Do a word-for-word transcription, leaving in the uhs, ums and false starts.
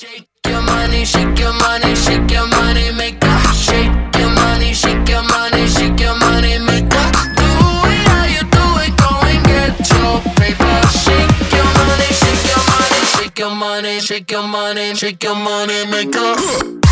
Shake your money, shake your money, shake your money maker. Shake your money, shake your money, shake your money maker. Do it how you do it, go and get your paper. Shake your money, shake your money, shake your money, shake your money, shake your money maker.